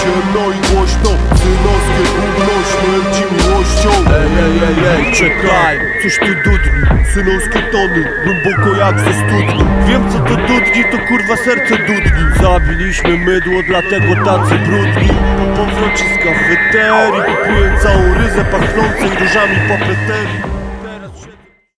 ciemno i głośno, synowskie gówno śmierci miłością. Ej, czekaj, coś tu dudni, synowskie tony, głęboko jak ze studni. Wiem co to dudni, to kurwa serce dudni. Zabiliśmy mydło, dlatego tacy brudni. Po powrocie z kafeterii kupuję całą ryzę pachnącej różami papeterii.